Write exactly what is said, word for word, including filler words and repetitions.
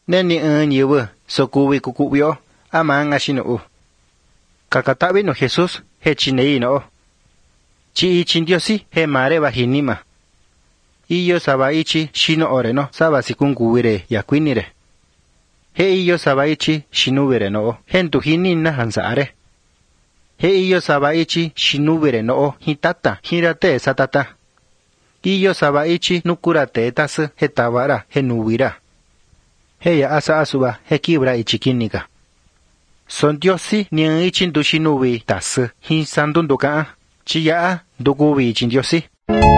Neni ơn nhiều bơ, so cubi cucubio, amang ashino. Kakatabi no Jesús, he chinei no. Chi chindiosi, he mare bajinima. Iyo sabaichi shino ore no, saba sikunguire yaquinire. He iyo sabaichi shinubire no, hentu hinina hansare. He iyo sabaichi shinubire no, hitata, hirate satata. Iyo sabaichi nukurate tas hetawara henubira. He ya asa asuba he kibra ichikinika. Son diosi ni ichin dushinubi tas hin sandunduka. Chiya dugubi ichin diosi.